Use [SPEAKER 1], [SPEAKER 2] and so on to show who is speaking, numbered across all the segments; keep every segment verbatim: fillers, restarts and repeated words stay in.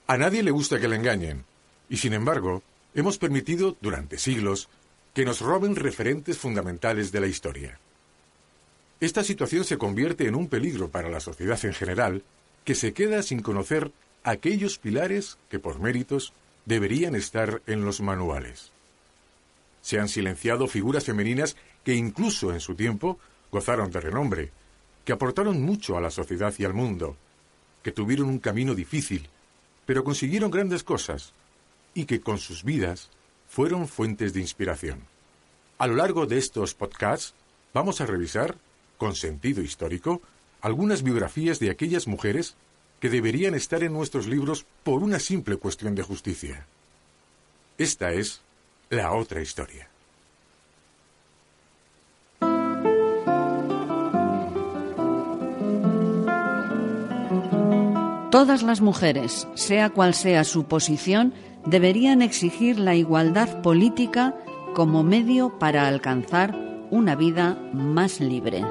[SPEAKER 1] A nadie le gusta que le engañen, y sin embargo, hemos permitido durante siglos que nos roben referentes fundamentales de la historia. Esta situación se convierte en un peligro para la sociedad en general, que se queda sin conocer aquellos pilares que, por méritos, deberían estar en los manuales. Se han silenciado figuras femeninas que incluso en su tiempo gozaron de renombre, que aportaron mucho a la sociedad y al mundo, que tuvieron un camino difícil, pero consiguieron grandes cosas, y que con sus vidas fueron fuentes de inspiración. A lo largo de estos podcasts vamos a revisar, con sentido histórico, algunas biografías de aquellas mujeres que deberían estar en nuestros libros por una simple cuestión de justicia. Esta es la otra historia.
[SPEAKER 2] Todas las mujeres, sea cual sea su posición, deberían exigir la igualdad política como medio para alcanzar una vida más libre.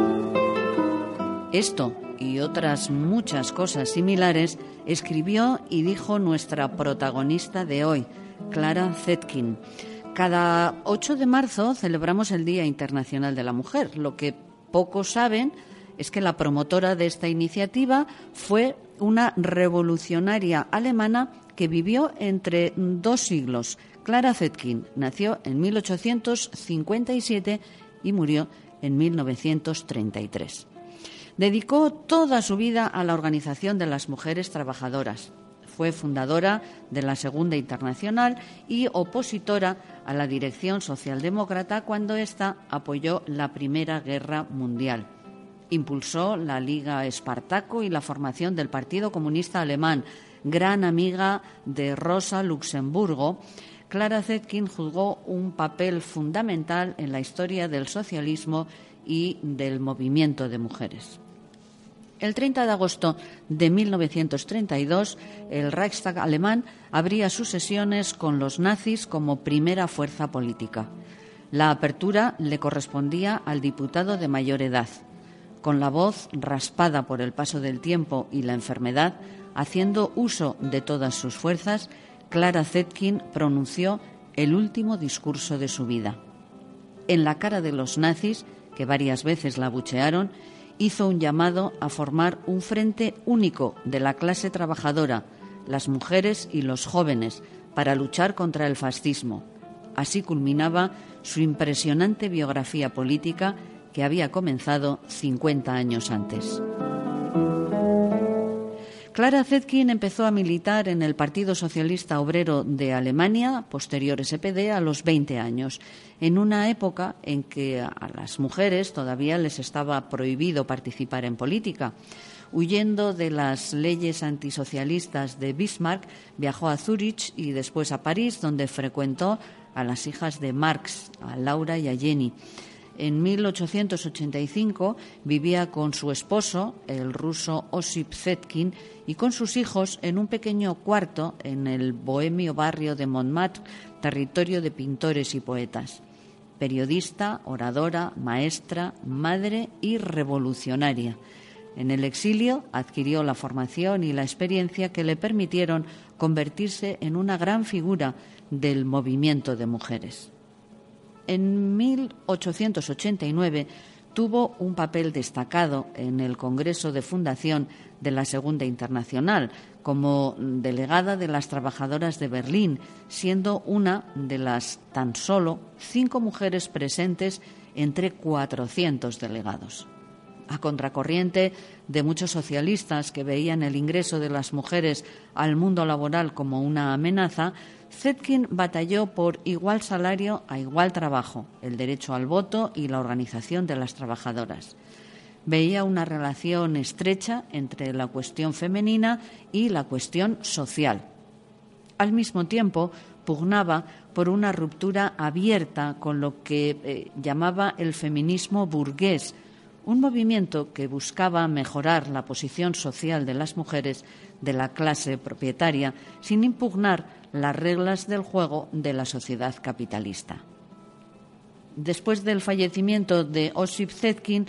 [SPEAKER 2] Esto y otras muchas cosas similares escribió y dijo nuestra protagonista de hoy, Clara Zetkin. Cada ocho de marzo celebramos el Día Internacional de la Mujer. Lo que pocos saben es que la promotora de esta iniciativa fue una revolucionaria alemana que vivió entre dos siglos. Clara Zetkin nació en mil ochocientos cincuenta y siete y murió en mil novecientos treinta y tres. Dedicó toda su vida a la organización de las mujeres trabajadoras. Fue fundadora de la Segunda Internacional y opositora a la dirección socialdemócrata cuando ésta apoyó la Primera Guerra Mundial. Impulsó la Liga Espartaco y la formación del Partido Comunista Alemán. Gran amiga de Rosa Luxemburgo, Clara Zetkin jugó un papel fundamental en la historia del socialismo y del movimiento de mujeres. El treinta de agosto de mil novecientos treinta y dos, el Reichstag alemán abría sus sesiones con los nazis como primera fuerza política. La apertura le correspondía al diputado de mayor edad. Con la voz raspada por el paso del tiempo y la enfermedad, haciendo uso de todas sus fuerzas, Clara Zetkin pronunció el último discurso de su vida. En la cara de los nazis, que varias veces la abuchearon, hizo un llamado a formar un frente único de la clase trabajadora, las mujeres y los jóvenes, para luchar contra el fascismo. Así culminaba su impresionante biografía política que había comenzado cincuenta años antes. Clara Zetkin empezó a militar en el Partido Socialista Obrero de Alemania, posterior S P D, a los veinte años, en una época en que a las mujeres todavía les estaba prohibido participar en política. Huyendo de las leyes antisocialistas de Bismarck, viajó a Zúrich y después a París, donde frecuentó a las hijas de Marx, a Laura y a Jenny. En mil ochocientos ochenta y cinco vivía con su esposo, el ruso Osip Zetkin, y con sus hijos en un pequeño cuarto en el bohemio barrio de Montmartre, territorio de pintores y poetas. Periodista, oradora, maestra, madre y revolucionaria. En el exilio adquirió la formación y la experiencia que le permitieron convertirse en una gran figura del movimiento de mujeres. En mil ochocientos ochenta y nueve tuvo un papel destacado en el Congreso de Fundación de la Segunda Internacional como delegada de las trabajadoras de Berlín, siendo una de las tan solo cinco mujeres presentes entre cuatrocientos delegados. A contracorriente de muchos socialistas que veían el ingreso de las mujeres al mundo laboral como una amenaza, Zetkin batalló por igual salario a igual trabajo, el derecho al voto y la organización de las trabajadoras. Veía una relación estrecha entre la cuestión femenina y la cuestión social. Al mismo tiempo, pugnaba por una ruptura abierta con lo que eh, llamaba el feminismo burgués, un movimiento que buscaba mejorar la posición social de las mujeres de la clase propietaria sin impugnar las reglas del juego de la sociedad capitalista. Después del fallecimiento de Osip Zetkin,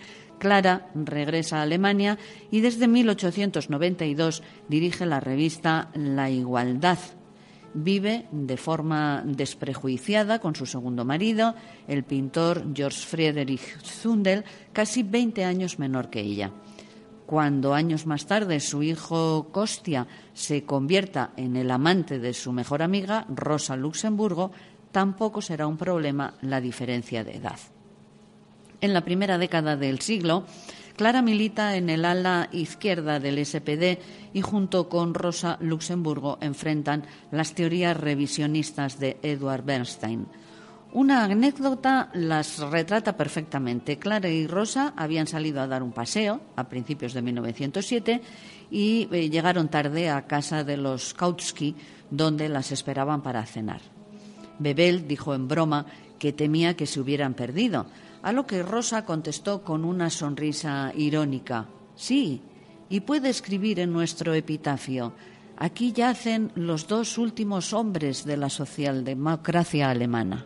[SPEAKER 2] Clara regresa a Alemania y desde mil ochocientos noventa y dos dirige la revista La Igualdad. Vive de forma desprejuiciada con su segundo marido, el pintor Georg Friedrich Zundel, casi veinte años menor que ella. Cuando años más tarde su hijo Kostia se convierta en el amante de su mejor amiga, Rosa Luxemburgo, tampoco será un problema la diferencia de edad. En la primera década del siglo, Clara milita en el ala izquierda del S P D y junto con Rosa Luxemburgo enfrentan las teorías revisionistas de Eduard Bernstein. Una anécdota las retrata perfectamente. Clara y Rosa habían salido a dar un paseo a principios de mil novecientos siete y eh, llegaron tarde a casa de los Kautsky, donde las esperaban para cenar. Bebel dijo en broma que temía que se hubieran perdido, a lo que Rosa contestó con una sonrisa irónica: sí, y puede escribir en nuestro epitafio: aquí yacen los dos últimos hombres de la socialdemocracia alemana.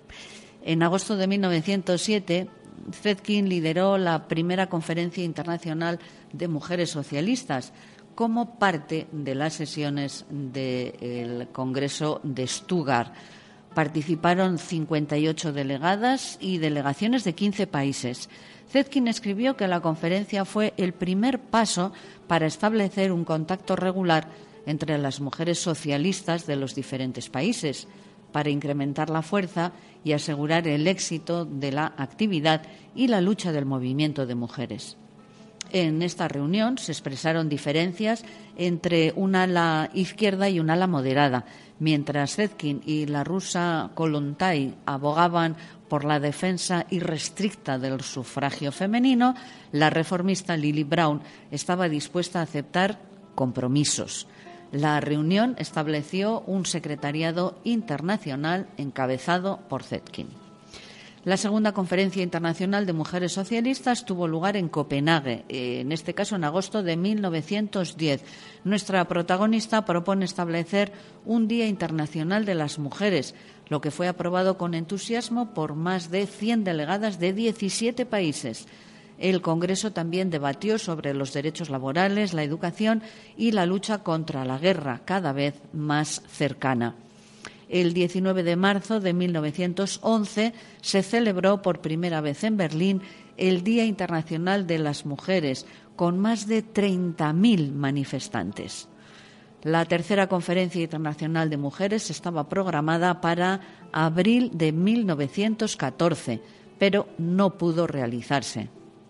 [SPEAKER 2] En agosto de mil novecientos siete, Zetkin lideró la primera conferencia internacional de mujeres socialistas como parte de las sesiones del Congreso de Stuttgart. Participaron cincuenta y ocho delegadas y delegaciones de quince países. Zetkin escribió que la conferencia fue el primer paso para establecer un contacto regular entre las mujeres socialistas de los diferentes países, para incrementar la fuerza y asegurar el éxito de la actividad y la lucha del movimiento de mujeres. En esta reunión se expresaron diferencias entre un ala izquierda y un ala moderada. Mientras Zetkin y la rusa Kollontai abogaban por la defensa irrestricta del sufragio femenino, la reformista Lily Brown estaba dispuesta a aceptar compromisos. La reunión estableció un secretariado internacional encabezado por Zetkin. La segunda conferencia internacional de mujeres socialistas tuvo lugar en Copenhague, en este caso en agosto de mil novecientos diez. Nuestra protagonista propone establecer un Día Internacional de las Mujeres, lo que fue aprobado con entusiasmo por más de cien delegadas de diecisiete países. El Congreso también debatió sobre los derechos laborales, la educación y la lucha contra la guerra, cada vez más cercana. El diecinueve de marzo de mil novecientos once se celebró por primera vez en Berlín el Día Internacional de las Mujeres, con más de treinta mil manifestantes. La tercera Conferencia Internacional de Mujeres estaba programada para abril de mil novecientos catorce, pero no pudo realizarse.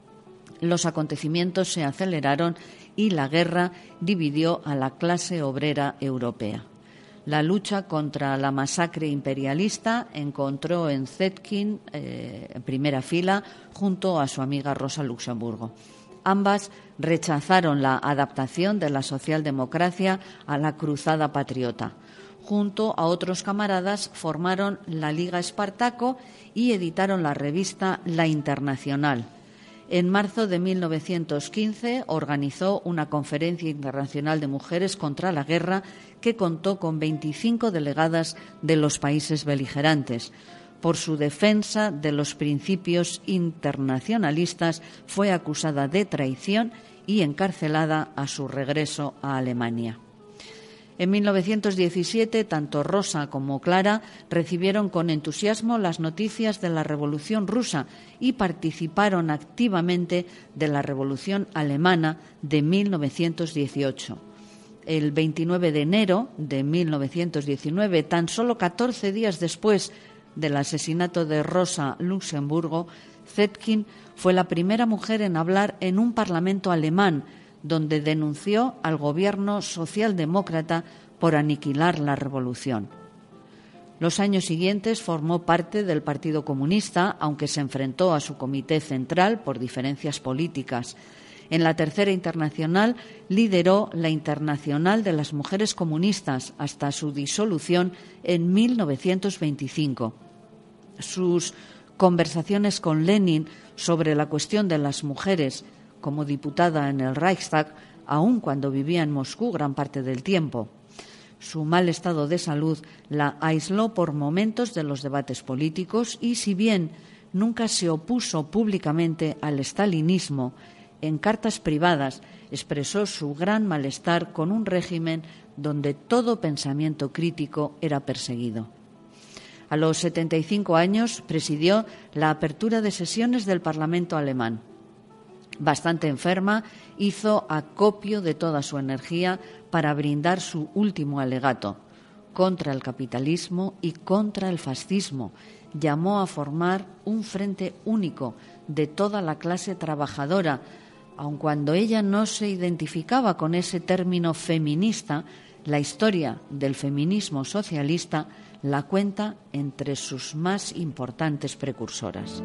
[SPEAKER 2] Los acontecimientos se aceleraron y la guerra dividió a la clase obrera europea. La lucha contra la masacre imperialista encontró en Zetkin eh, en primera fila junto a su amiga Rosa Luxemburgo. Ambas rechazaron la adaptación de la socialdemocracia a la cruzada patriota. Junto a otros camaradas formaron la Liga Espartaco y editaron la revista La Internacional. En marzo de mil novecientos quince organizó una conferencia internacional de mujeres contra la guerra que contó con veinticinco delegadas de los países beligerantes. Por su defensa de los principios internacionalistas fue acusada de traición y encarcelada a su regreso a Alemania. En mil novecientos diecisiete, tanto Rosa como Clara recibieron con entusiasmo las noticias de la Revolución Rusa y participaron activamente de la Revolución Alemana de mil novecientos dieciocho. El veintinueve de enero de mil novecientos diecinueve, tan solo catorce días después del asesinato de Rosa Luxemburgo, Zetkin fue la primera mujer en hablar en un parlamento alemán, donde denunció al gobierno socialdemócrata por aniquilar la revolución. Los años siguientes formó parte del Partido Comunista, aunque se enfrentó a su comité central por diferencias políticas. En la Tercera Internacional lideró la Internacional de las Mujeres Comunistas hasta su disolución en mil novecientos veinticinco. Sus conversaciones con Lenin sobre la cuestión de las mujeres como diputada en el Reichstag, aun cuando vivía en Moscú gran parte del tiempo. Su mal estado de salud la aisló por momentos de los debates políticos y, si bien nunca se opuso públicamente al estalinismo. En cartas privadas expresó su gran malestar con un régimen donde todo pensamiento crítico era perseguido. A los setenta y cinco años presidió la apertura de sesiones del Parlamento alemán. Bastante enferma, hizo acopio de toda su energía para brindar su último alegato contra el capitalismo y contra el fascismo. Llamó a formar un frente único de toda la clase trabajadora, aun cuando ella no se identificaba con ese término feminista. La historia del feminismo socialista la cuenta entre sus más importantes precursoras.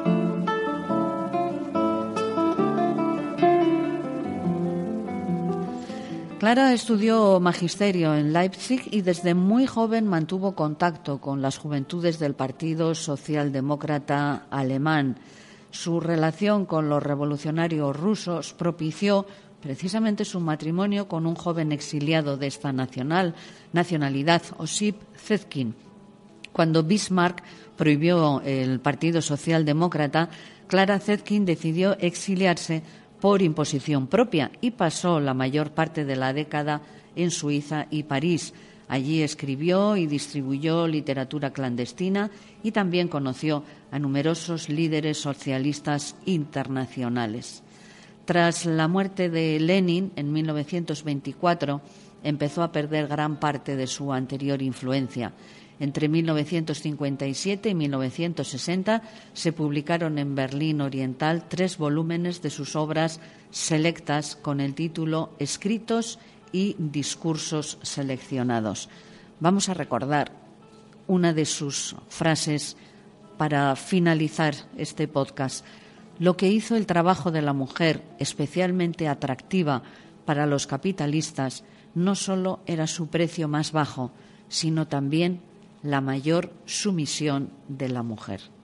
[SPEAKER 2] Clara estudió magisterio en Leipzig y desde muy joven mantuvo contacto con las juventudes del Partido Socialdemócrata Alemán. Su relación con los revolucionarios rusos propició precisamente su matrimonio con un joven exiliado de esta nacional, nacionalidad, Osip Zetkin. Cuando Bismarck prohibió el Partido Socialdemócrata, Clara Zetkin decidió exiliarse por imposición propia y pasó la mayor parte de la década en Suiza y París. Allí escribió y distribuyó literatura clandestina y también conoció a numerosos líderes socialistas internacionales. Tras la muerte de Lenin en mil novecientos veinticuatro, empezó a perder gran parte de su anterior influencia. Entre mil novecientos cincuenta y siete y mil novecientos sesenta se publicaron en Berlín Oriental tres volúmenes de sus obras selectas con el título Escritos y discursos seleccionados. Vamos a recordar una de sus frases para finalizar este podcast. Lo que hizo el trabajo de la mujer especialmente atractiva para los capitalistas no solo era su precio más bajo, sino también la mayor sumisión de la mujer.